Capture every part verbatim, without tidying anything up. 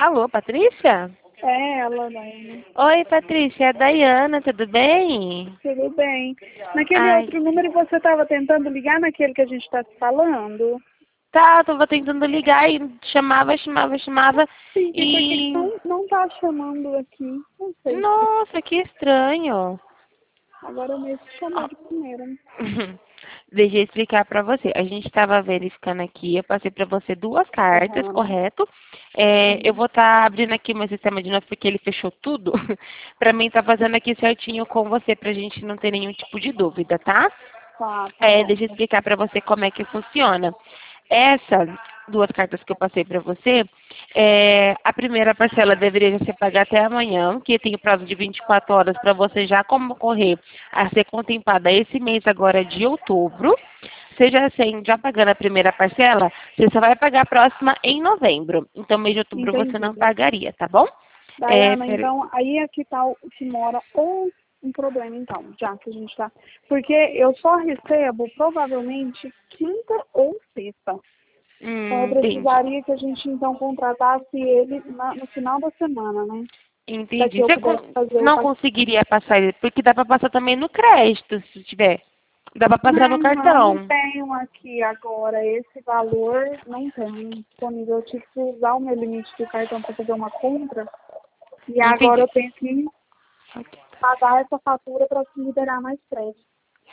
Alô, Patrícia? É, ela, Daiane. Oi, Patrícia, é a Daiana, tudo bem? Tudo bem. Naquele Ai, outro número você estava tentando ligar naquele que a gente está falando? tá, eu tava tentando ligar e chamava, chamava, chamava Sim, porque e... não, não tá chamando aqui. Não sei. Nossa, que estranho. Agora mesmo chamou de primeira. Deixa eu explicar pra você. A gente estava verificando aqui, eu passei pra você duas cartas, Aham. correto? É, eu Sim. vou estar abrindo aqui meu sistema de novo porque ele fechou tudo. Pra mim tá fazendo aqui certinho com você, pra gente não ter nenhum tipo de dúvida, tá? Tá, tá É, bom. deixa eu explicar para você como é que funciona. Essas duas cartas que eu passei para você, é, a primeira parcela deveria ser paga até amanhã, que tem o prazo de vinte e quatro horas para você já concorrer a ser contemplada esse mês agora de outubro. Seja assim, já pagando a primeira parcela, você só vai pagar a próxima em novembro. Então, mês de outubro você Entendi. não pagaria, tá bom? É, Daiana, pera- então, aí é que tá o que mora ou um problema, então, já que a gente tá. Porque eu só recebo provavelmente quinta ou sexta. Então hum, eu entendi. precisaria que a gente então contratasse ele na- no final da semana, né? Para que Entendi. eu Você pudesse con- fazer o não pagamento. conseguiria passar ele, porque dá para passar também no crédito, se tiver. Dá para passar no Não, eu não cartão. tenho aqui agora esse valor, não tenho disponível. Eu tive que usar o meu limite do cartão para fazer uma compra. E agora Entendi. eu tenho que pagar essa fatura para liberar mais crédito.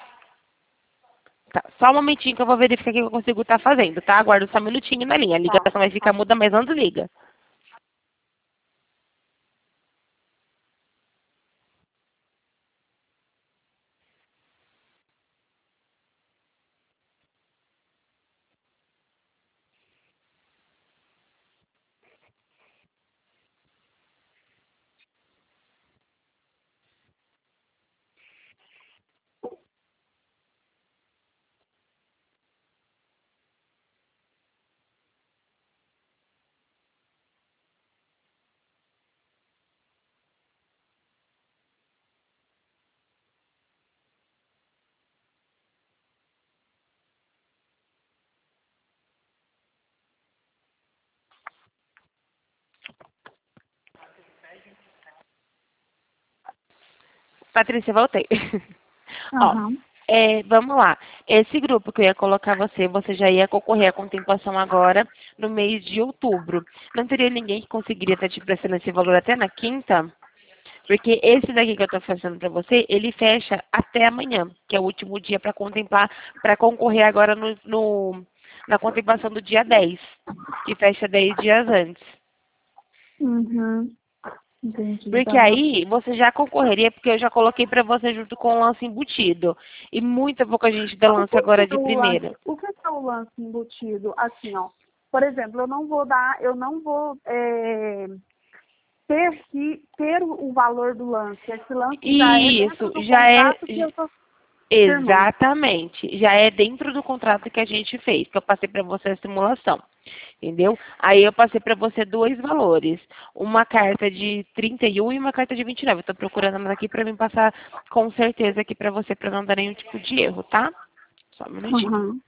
Tá, só um momentinho que eu vou verificar o que eu consigo estar fazendo, tá? Aguarda só um minutinho na linha. A Tá, ligação vai ficar tá. muda, mas não desliga. Patrícia, voltei. Ó, Aham. é, vamos lá. Esse grupo que eu ia colocar você, você já ia concorrer à contemplação agora no mês de outubro. Não teria ninguém que conseguiria estar te prestando esse valor até na quinta? Porque esse daqui que eu estou fazendo para você, ele fecha até amanhã, que é o último dia para contemplar, para concorrer agora no, no- na contemplação do dia dez, que fecha dez dias antes. Uhum. Entendi, Porque tá. aí você já concorreria, porque eu já coloquei para você junto com o lance embutido. E muita pouca gente dá O lance que que agora é de o lance, primeira. o que que é o lance embutido? Assim, ó. Por exemplo, eu não vou dar, eu não vou é, ter que ter o o valor do lance. Esse lance já é dentro Isso, do já é. contrato que eu estou firmando. Exatamente. Já é dentro do contrato que a gente fez, que eu passei para você a simulação. Entendeu? Aí eu passei para você dois valores. Uma carta de trinta e um e uma carta de vinte e nove. Eu tô procurando elas aqui para mim passar com certeza aqui para você, para não dar nenhum tipo de erro, tá? Só um minutinho. Uhum.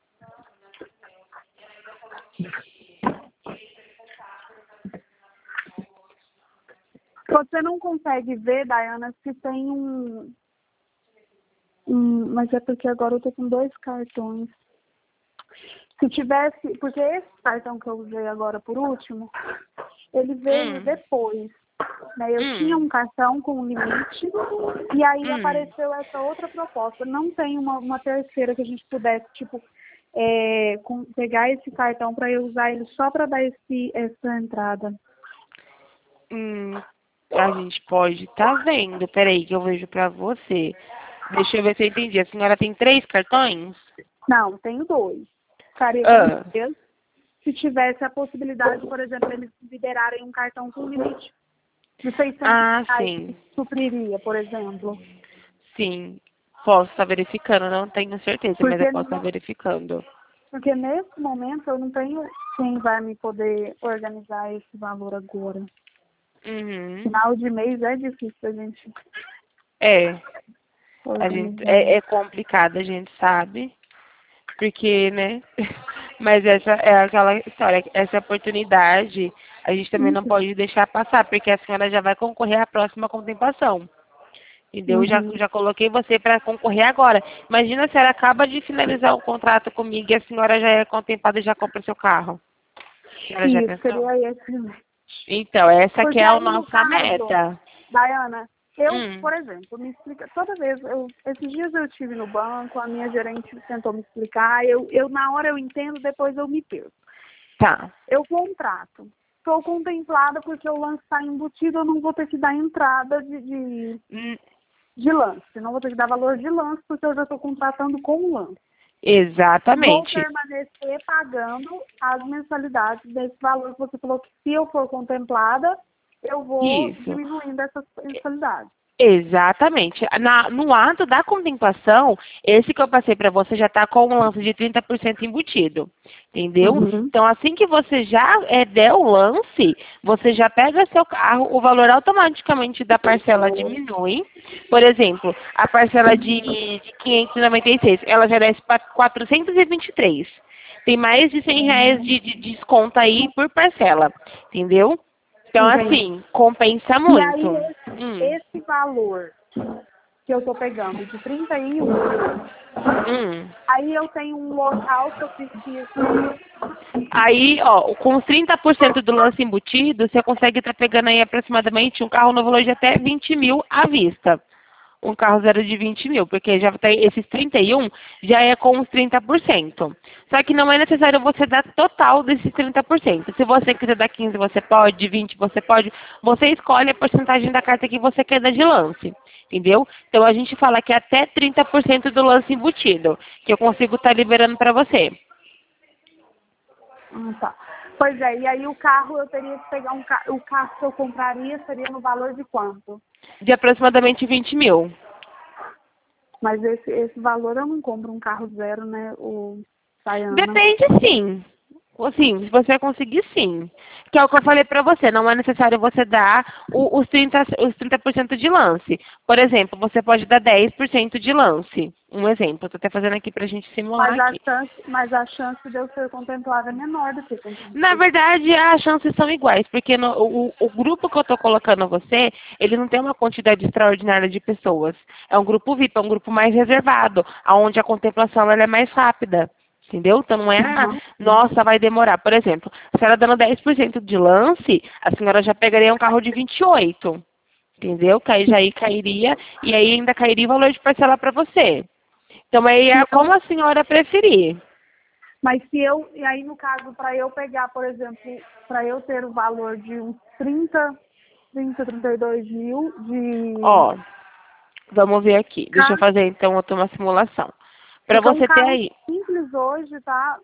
Você não consegue ver, Dayana, se tem um, um. Mas é porque agora eu tô com dois cartões. Se tivesse. Porque esse cartão que eu usei agora por último, ele veio Hum, depois. Né? Eu tinha hum, um cartão com um limite e aí hum. apareceu essa outra proposta. Não tem uma, uma terceira que a gente pudesse, tipo, é, com- pegar esse cartão para eu usar ele só para dar esse, essa entrada. Hum, a gente pode estar vendo. Peraí, que eu vejo pra você. Deixa eu ver se eu entendi. A senhora tem três cartões? Não, tenho dois. Ficaria com Ah, três. Se tivesse a possibilidade, por exemplo, eles liberarem um cartão com limite de seiscentos ah, reais, sim. que supriria, por exemplo. Sim. Posso estar verificando, não tenho certeza, mas eu Porque, posso estar verificando. porque nesse momento eu não tenho quem vai me poder organizar esse valor agora. Uhum. Final de mês é difícil a gente É. A gente, organizar. é, é complicado, a gente sabe. Porque, né? Mas essa é aquela história, essa oportunidade a gente também não Uhum. pode deixar passar, porque a senhora já vai concorrer à próxima contemplação. Entendeu? Já, Uhum. já coloquei você para concorrer agora. Imagina se a senhora acaba de finalizar o contrato comigo e a senhora já é contemplada e já compra seu carro. A senhora já Isso, pensou? seria excelente. Então, essa que Porque é a aí, no nossa caso, meta. Dayana, eu, Hum, por exemplo, me explica, toda vez, eu, esses dias eu estive no banco, a minha gerente tentou me explicar, eu, eu na hora eu entendo, depois eu me perco. tá. Eu contrato. Estou contemplada porque o lance está embutido, eu não vou ter que dar entrada de, de, Hum, de lance. Não vou ter que dar valor de lance, porque eu já estou contratando com o lance. Vou exatamente. permanecer pagando as mensalidades desse valor que você falou que se eu for contemplada, eu vou Isso. diminuindo essas mensalidades. Exatamente. Na- no ato da contemplação, esse que eu passei para você já está com um lance de trinta por cento embutido. Entendeu? Uhum. Então, assim que você já é, der o lance, você já pega seu carro, o valor automaticamente da parcela diminui. Por exemplo, a parcela de, de quinhentos e noventa e seis, ela já desce para quatrocentos e vinte e três. Tem mais de cem reais de, de desconto aí por parcela. Entendeu? Então, Entendi. assim, compensa E aí, muito. esse, Hum. esse valor que eu estou pegando de trinta e um, Hum. aí eu tenho um local que eu preciso. Aí, ó, com os trinta por cento do lance embutido, você consegue estar pegando aí aproximadamente um carro no valor de até vinte mil à vista. Um carro zero de vinte mil, porque já tem esses trinta e um já é com os trinta por cento. Só que não é necessário você dar total desses trinta por cento. Se você quiser dar quinze, você pode, vinte, você pode. Você escolhe a porcentagem da carta que você quer dar de lance. Entendeu? Então a gente fala que é até trinta por cento do lance embutido, que eu consigo estar liberando para você. Ah, tá. Pois é, e aí o carro eu teria que pegar um carro. O carro que eu compraria seria no valor de quanto? De aproximadamente vinte mil. Mas esse, esse valor eu não compro um carro zero, né, o Sayana? Depende, sim. Assim, se você conseguir, sim. Que é o que eu falei pra você, não é necessário você dar o- os trinta, os trinta por cento de lance. Por exemplo, você pode dar dez por cento de lance. Um exemplo, eu tô até fazendo aqui pra gente simular Mas a aqui. chance, mas a chance de eu ser contemplada é menor do que Na contemplada. verdade, as chances são iguais, porque no- o, o grupo que eu estou colocando você, ele não tem uma quantidade extraordinária de pessoas. É um grupo V I P, é um grupo mais reservado, onde a contemplação ela é mais rápida. Entendeu? Então não é, ah, Uhum. nossa, vai demorar. Por exemplo, a senhora dando dez por cento de lance, a senhora já pegaria um carro de vinte e oito. Entendeu? Que aí já aí cairia, e aí ainda cairia o valor de parcela para você. Então aí Se é eu, como a senhora preferir. mas se eu, e aí no caso, para eu pegar, por exemplo, para eu ter o valor de uns trinta, trinta, trinta e dois mil de Ó, vamos ver aqui. Deixa eu carro, fazer então outra uma simulação. Para porque um você ter carro aí. simples hoje tá,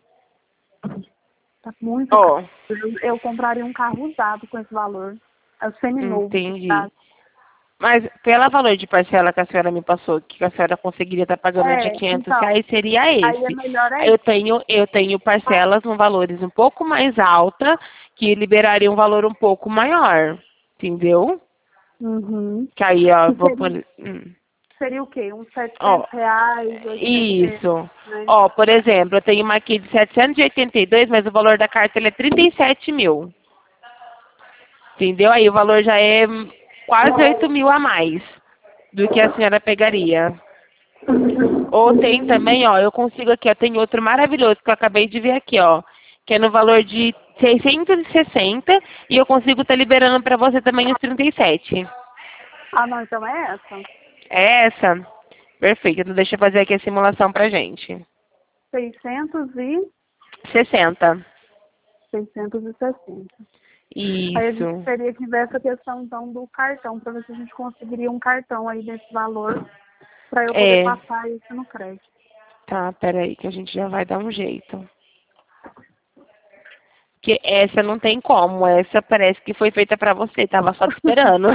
tá muito caro. Ó, Eu, eu compraria um carro usado com esse valor. É o seminovo, entendi. tá? Mas pelo valor de parcela que a senhora me passou, que a senhora conseguiria estar pagando de É, quinhentos então, reais, seria aí é esse. melhor Eu aí. tenho, eu tenho parcelas com valores um pouco mais alta, que liberaria um valor um pouco maior. Entendeu? Uhum. Que aí, ó, Que vou por. seria, Hum. seria o quê? Uns Ó, setecentos reais, oitocentos reais, isso. né? Ó, por exemplo, eu tenho uma aqui de setecentos e oitenta e dois, mas o valor da carta ele é trinta e sete mil. Entendeu? Aí o valor já é quase oito mil a mais do que a senhora pegaria. Ou tem também, ó, eu consigo aqui, ó, tem outro maravilhoso que eu acabei de ver aqui, ó, que é no valor de seiscentos e sessenta e eu consigo estar liberando para você também os trinta e sete. Ah, não, então é essa. É essa? Perfeito. Então deixa eu fazer aqui a simulação pra gente. seiscentos e sessenta. seiscentos e sessenta. Aí a gente Isso. teria que ver essa questão, então, do cartão, para ver se a gente conseguiria um cartão aí desse valor, para eu poder É. passar isso no crédito. Tá, peraí, que a gente já vai dar um jeito. Que essa não tem como, essa parece que foi feita pra você, tava só te esperando.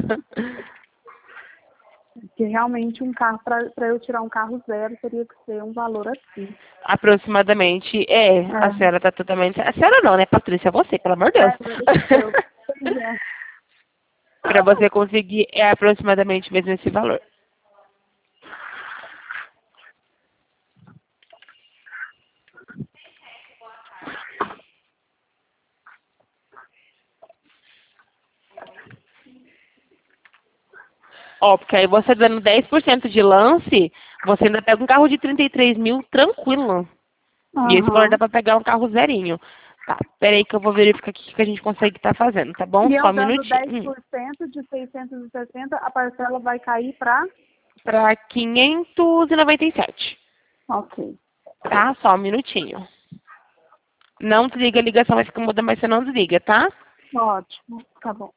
Porque realmente um carro, para eu tirar um carro zero, teria que ser um valor assim. Aproximadamente, é, a É, senhora tá totalmente. A senhora não, né, Patrícia? Você, pelo amor de Deus. é, eu, pois é. Pra você conseguir, é aproximadamente mesmo esse valor. Ó, porque aí você dando dez por cento de lance, você ainda pega um carro de trinta e três mil tranquilo. E esse valor dá Aham. pra pegar um carro zerinho. Tá, peraí que eu vou verificar aqui o que a gente consegue estar fazendo, tá bom? E Só eu um dando minutinho. dez Hum. por cento de seiscentos e sessenta, a parcela vai cair para... Pra quinhentos e noventa e sete. Ok. Tá? Só um minutinho. Não desliga a ligação, vai ficar muda, mas você não desliga, tá? Ótimo. Tá bom.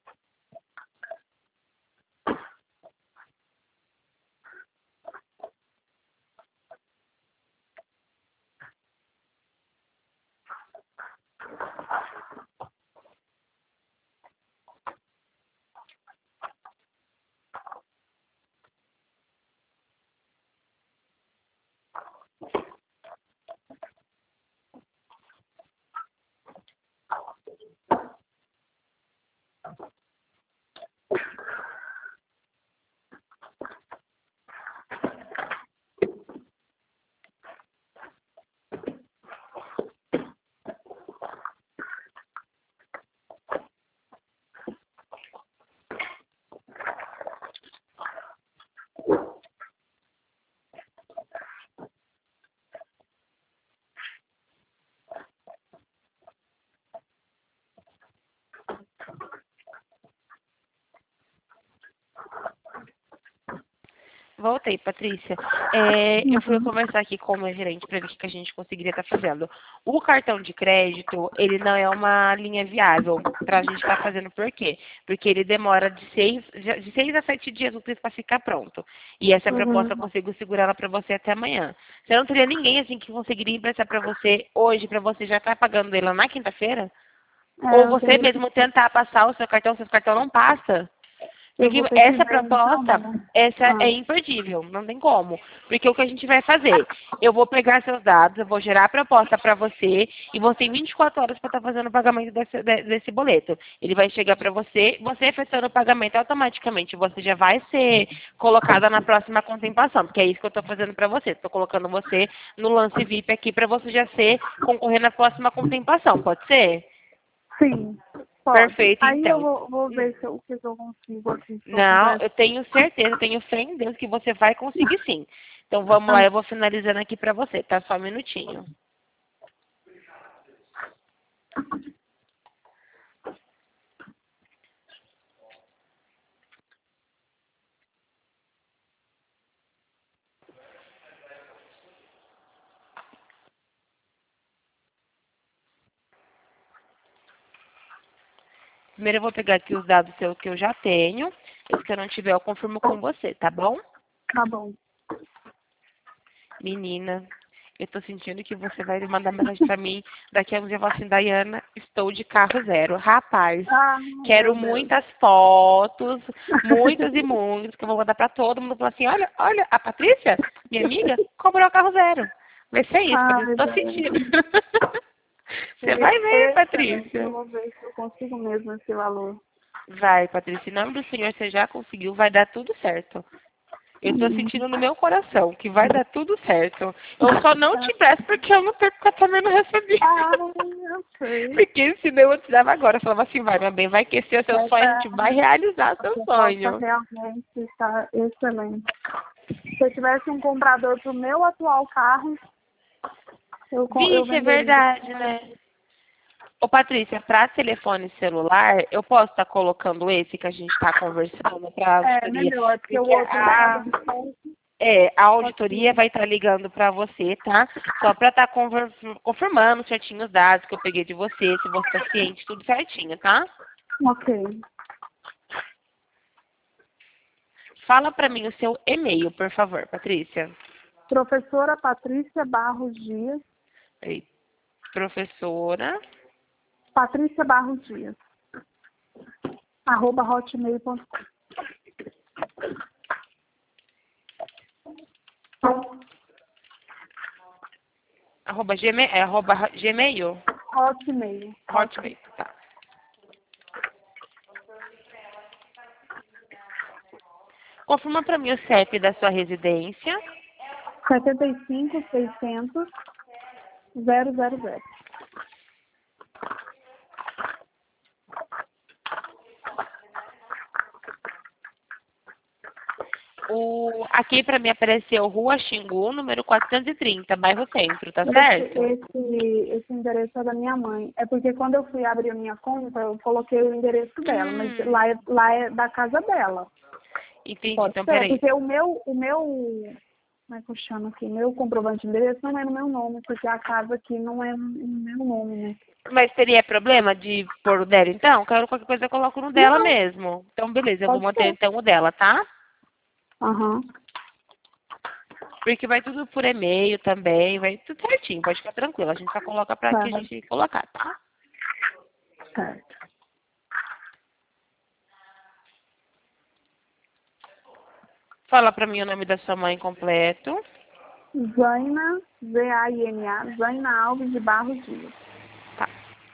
Voltei, Patrícia. É, eu fui Uhum. conversar aqui com o meu gerente para ver o que a gente conseguiria estar fazendo. O cartão de crédito, ele não é uma linha viável para a gente estar fazendo. Por quê? Porque ele demora de seis, de seis a sete dias úteis para ficar pronto. E essa proposta eu Uhum. consigo segurar ela para você até amanhã. Você não teria ninguém assim que conseguiria emprestar para você hoje, para você já estar pagando ele na quinta-feira? É, Ou eu você teria que... mesmo tentar passar o seu cartão, seu cartão não passa? Eu Porque vou ter que essa ver então, proposta, né? essa Ah. é imperdível, não tem como. Porque o que a gente vai fazer? Eu vou pegar seus dados, eu vou gerar a proposta para você e você tem vinte e quatro horas para estar fazendo o pagamento desse, de- desse boleto. Ele vai chegar para você, você efetuando o pagamento automaticamente, você já vai ser colocada na próxima contemplação, porque é isso que eu estou fazendo para você. Estou colocando você no lance V I P aqui para você já ser concorrer na próxima contemplação, pode ser? Sim, pode. Perfeito, Aí eu então. vou, vou ver se eu, o que eu consigo aqui, se eu Não, converso. eu tenho certeza, eu tenho fé em Deus que você vai conseguir sim. Então vamos lá, Ah, eu vou finalizando aqui pra você, tá? Só um minutinho. Primeiro eu vou pegar aqui os dados seus que eu já tenho. E se eu não tiver, eu confirmo com você, tá bom? tá bom. Menina, eu tô sentindo que você vai mandar mensagem pra mim daqui a uns dias, eu falo assim, Daiana, estou de carro zero. Rapaz, Ah, quero meu Deus. muitas fotos, muitas e muitas, que eu vou mandar pra todo mundo. Falar assim, olha, olha, a Patrícia, minha amiga, comprou carro zero. Vai ser isso, Patrícia, Ai, tô Deus. sentindo. Você Seria vai ver, excelente. Eu Patrícia. vou ver se eu consigo mesmo esse valor. Vai, Patrícia, em nome do Senhor, você já conseguiu, vai dar tudo certo. Eu tô Hum. sentindo no meu coração que vai dar tudo certo. Eu só não te peço porque eu não tenho, porque eu também não recebi. Ah, eu sei. Porque senão eu te dava agora. Eu falava assim, vai, meu bem, vai aquecer o seu sonho, a gente Essa, vai realizar o a seu proposta sonho. realmente está excelente. Se eu tivesse um comprador para o meu atual carro, eu, com- eu Vixe, é venderia. verdade, né? Ô, Patrícia, para telefone celular, eu posso estar colocando esse que a gente está conversando para a É, auditoria? melhor, porque o Porque outro não é a, bem certo. é, a auditoria Ok. vai estar ligando para você, tá? Só para estar confirmando certinho os dados que eu peguei de você, se você está ciente, tudo certinho, tá? Ok. Fala para mim o seu e-mail, por favor, Patrícia. Professora Patrícia Barros Dias. Peraí. Professora, Patrícia Barros Dias. Arroba hotmail ponto com. arroba, gmail, é, arroba gmail? Hotmail. Hotmail, tá. Confirma para mim o C E P da sua residência. setenta e cinco, seiscentos, zero zero zero. O, aqui para mim apareceu Rua Xingu, número quatrocentos e trinta, bairro Centro, tá Esse, certo? esse, esse endereço é da minha mãe. É porque quando eu fui abrir a minha conta, eu coloquei o endereço dela, mas Hum, lá é, lá é da casa dela. entendi, Pode então ser, peraí. porque o meu, o meu, como é que eu chamo aqui? Meu comprovante de endereço não é no meu nome, porque a casa aqui não é no meu nome, né? Mas teria problema de pôr o dela então? Quero qualquer coisa eu coloco no dela Não, mesmo. Então beleza, eu vou pode manter ser. então o dela, tá? Aham, Porque vai tudo por e-mail também, vai tudo certinho, pode ficar tranquilo. A gente só coloca pra que a tá, gente colocar, tá? certo. Fala pra mim o nome da sua mãe completo. Zaina, Z A I N A, Zaina Alves de Barros Dias. Tá.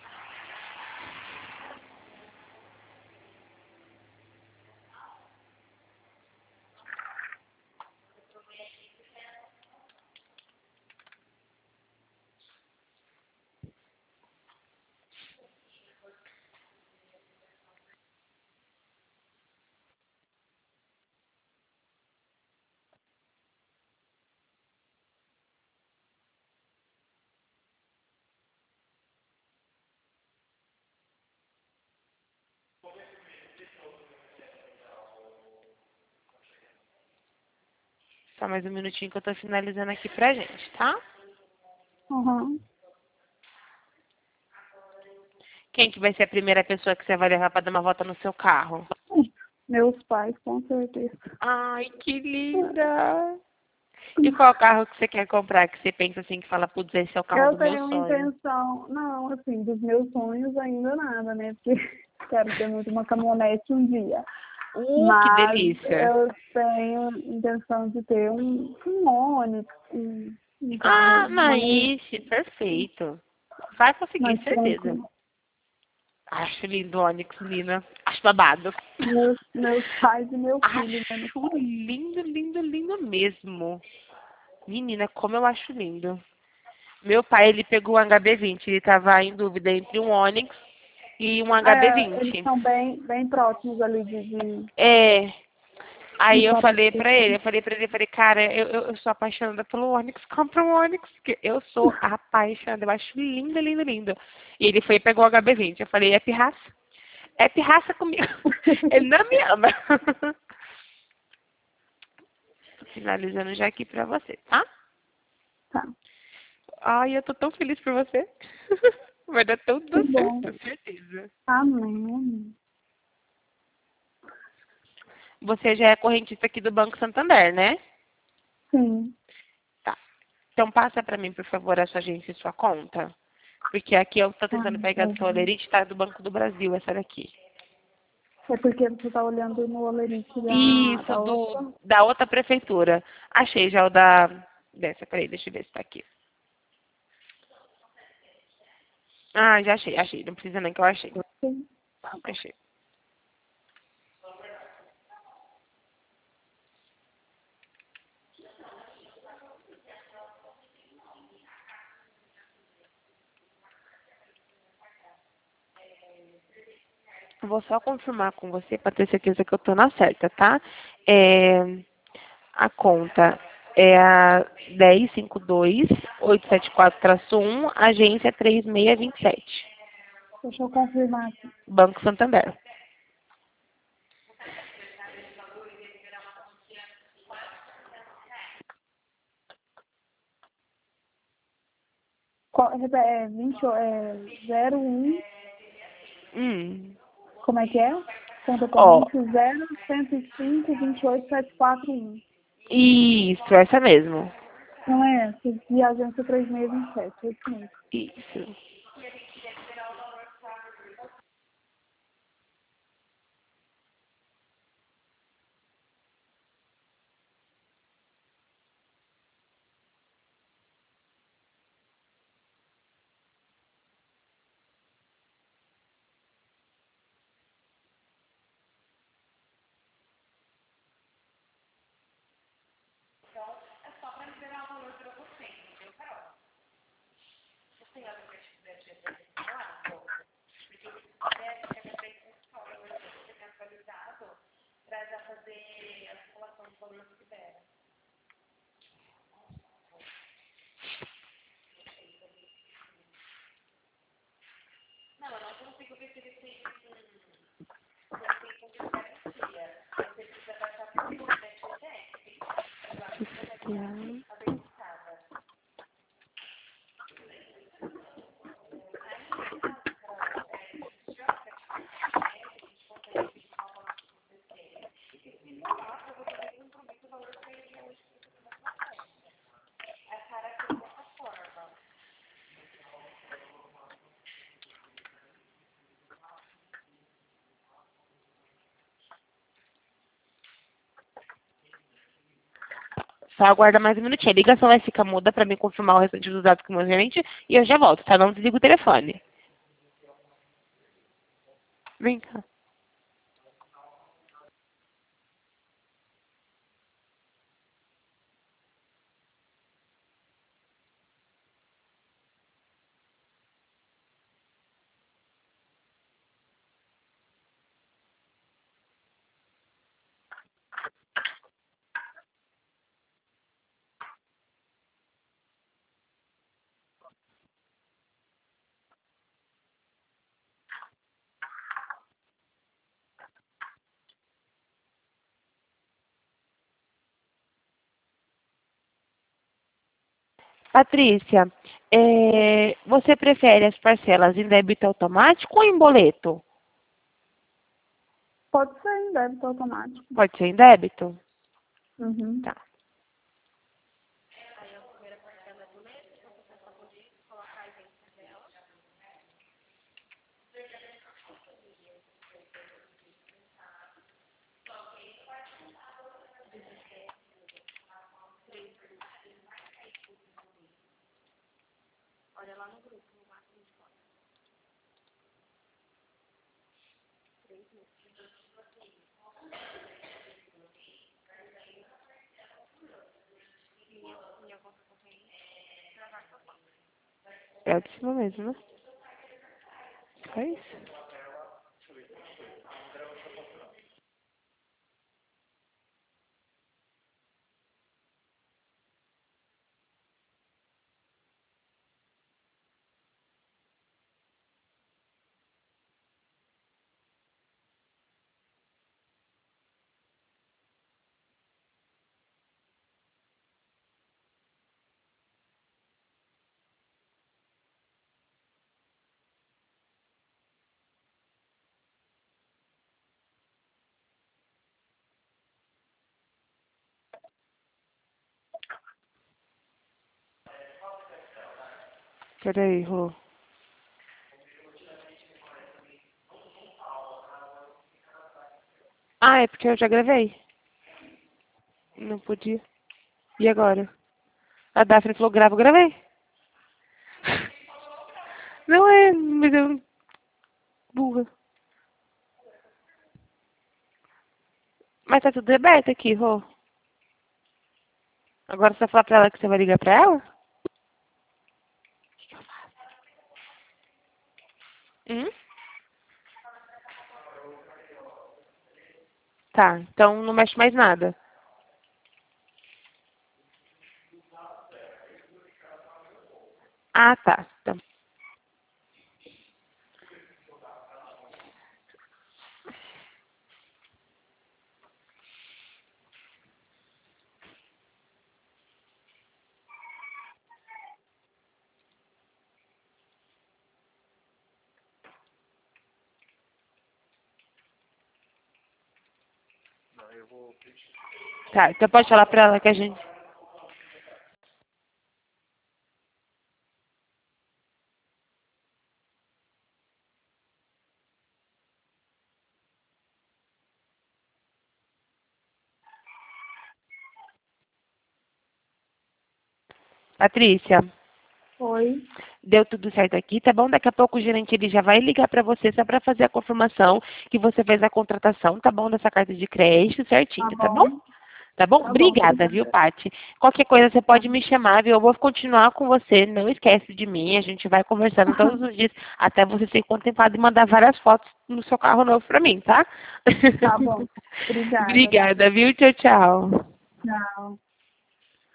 Só mais um minutinho que eu tô finalizando aqui pra gente, tá? Aham. Quem que vai ser a primeira pessoa que você vai levar pra dar uma volta no seu carro? Meus pais, com certeza. Ai, que linda! E qual carro que você quer comprar? Que você pensa assim, que fala, putz, esse é o carro Eu do meu tenho uma sonho. intenção, não, assim, dos meus sonhos ainda nada, né? Porque quero ter muito uma caminhonete um dia. Uh, que Mas delícia! eu tenho intenção de ter um, um Onix, um, um Ah, carro mais, mas perfeito. Vai conseguir, mais certeza. tranquilo. Acho lindo o Onix, Nina. Acho babado. Meus, meus pais e meu filho, né? No Acho caso. lindo, lindo, lindo mesmo. Menina, como eu acho lindo. Meu pai, ele pegou um H B vinte. Ele tava em dúvida entre um Onix e um É, eles H B vinte. são bem, bem próximos ali de, de, É. de Aí eu falei parecer. pra ele, eu falei pra ele, eu falei, cara, eu, eu, eu sou apaixonada pelo Onix, compra um Onix, porque eu sou apaixonada, eu acho lindo, lindo, lindo. E ele foi e pegou o H B vinte. Eu falei, é pirraça? É pirraça comigo. Ele não me ama. Tô finalizando já aqui pra você, tá? Tá, Ai, eu tô tão feliz por você. Vai dar que tudo bom. certo, certeza. Amém. Você já é correntista aqui do Banco Santander, né? Sim. Tá. Então passa pra mim, por favor, a sua agência e sua conta. Porque aqui eu tô Tá, tentando pegar do seu uhum. Olerite, tá do Banco do Brasil, essa daqui. É porque você tá olhando no Olerite da, Isso, da do, outra. da outra prefeitura. Achei já o da... Dessa, peraí, deixa eu ver se tá aqui. Ah, já achei, achei. Não precisa nem que eu achei. Sim. Tá bom. Achei. Vou só confirmar com você para ter certeza que eu tô na certa, tá? É, a conta é a dez cinco dois, oito sete quatro um, agência três seis dois sete. Deixa eu confirmar aqui. Banco Santander. Qual, é, vinte, é zero um, Hum. como é que é? Conta Ó, corrente zero, cento e cinco, vinte e oito, sete quatro um. isso, essa mesmo. Não é essa? E a agência três seis dois sete, é isso mesmo. Isso. Só aguarda mais um minutinho. A ligação vai ficar muda para me confirmar o restante dos dados com o meu gerente e eu já volto, tá? Não desliga o telefone. Vem cá. Patrícia, é, você prefere as parcelas em débito automático ou em boleto? Pode ser em débito automático. Pode ser em débito? Uhum. Tá. É o de cima mesmo, né? É isso. Peraí, Rô. Ah, é porque eu já gravei. Não podia. E agora? A Daphne falou, grava, eu gravei. Não é, me deu burra. Mas tá tudo aberto aqui, Rô. Agora você vai falar pra ela que você vai ligar pra ela? O que que eu faço? Hum? Tá, então não mexe mais nada. Ah, tá. Tá, tá, então pode falar pra ela que a gente... Patrícia, Oi. deu tudo certo aqui, tá bom? Daqui a pouco o gerente ele já vai ligar pra você só pra fazer a confirmação que você fez a contratação, tá bom? Dessa carta de crédito Tá certinho, tá bom? bom. Tá bom? Tá bom, Obrigada, viu, obrigada. Paty? Qualquer coisa você Tá. pode me chamar, viu? Eu vou continuar com você. Não esquece de mim. A gente vai conversando todos os dias até você ser contemplado e mandar várias fotos no seu carro novo pra mim, tá? Tá bom. Obrigada. Obrigada, viu? Tchau, tchau. Tchau.